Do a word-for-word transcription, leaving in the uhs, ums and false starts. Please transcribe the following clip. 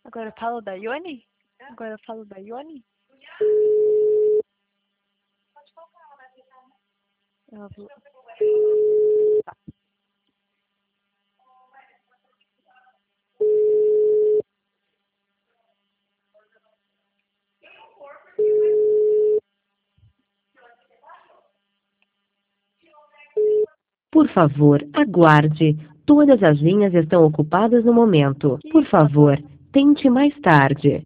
Agora eu falo da Ione? Agora eu falo da Ione? Ela falou... Tá. Por favor, aguarde. Todas as linhas estão ocupadas no momento. Por favor, tente mais tarde.